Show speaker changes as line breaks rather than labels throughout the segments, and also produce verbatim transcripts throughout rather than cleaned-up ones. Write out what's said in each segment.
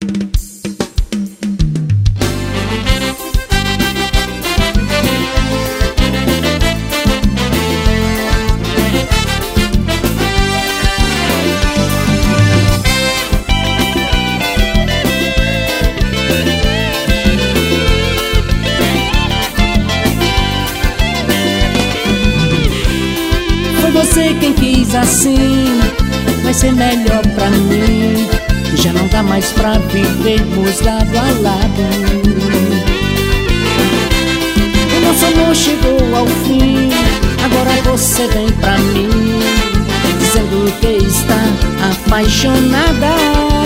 Você quem quis assim, vai ser melhor pra mim. Já não dá mais pra vivermos lado a lado. O nosso amor chegou ao fim, agora você vem pra mim, dizendo que está apaixonada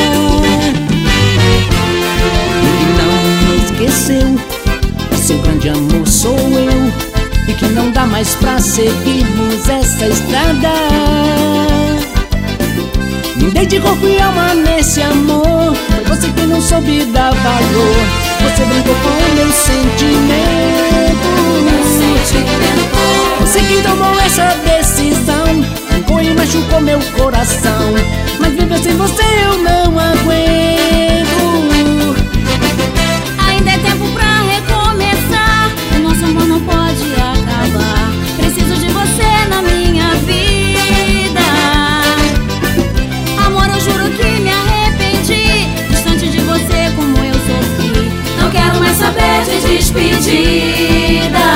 e não me esqueceu que seu grande amor sou eu, e que não dá mais pra seguirmos essa estrada. Me dei de corpo e alma nesse amor, foi você que não soube dar valor. Você brincou com o meu sentimento, você quem tomou essa decisão, brincou e machucou meu coração. Mas viver sem você eu não aguento.
Ainda é tempo pra recomeçar, o nosso amor não pode acabar. Preciso de você na minha vida. Amor, eu juro que me arrependi, distante de você como eu sofri. Não quero mais saber de despedida.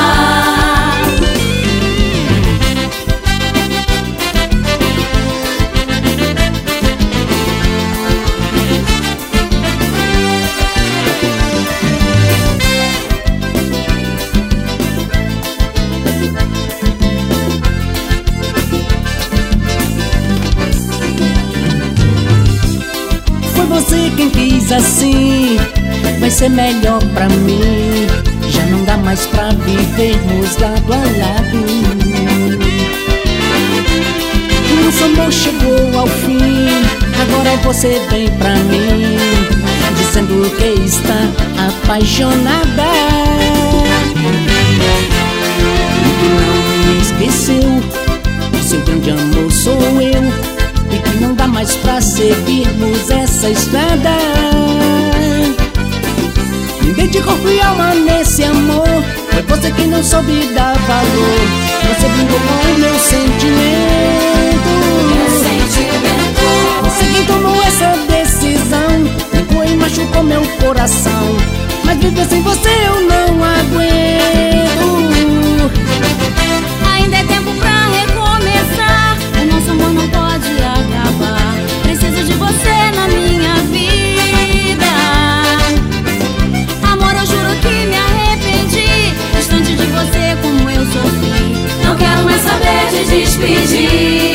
Você quem quis assim, vai ser melhor pra mim. Já não dá mais pra vivermos lado a lado. O nosso amor chegou ao fim, agora você vem pra mim, dizendo que está apaixonada e que não me esqueceu que seu grande amor sou eu, e que não dá mais pra seguirmos essa estrada. Me dei de corpo e alma nesse amor, foi você que não soube dar valor. Você brincou com o meu sentimento, você quem tomou essa decisão, brincou e machucou meu coração. Mas viver sem você eu não aguento.
Ainda é tempo pra recomeçar, o nosso amor não pode acabar. Preciso de você na minha vida. Amor, eu juro que me arrependi, distante de você como eu sofri. Não quero mais saber de despedir.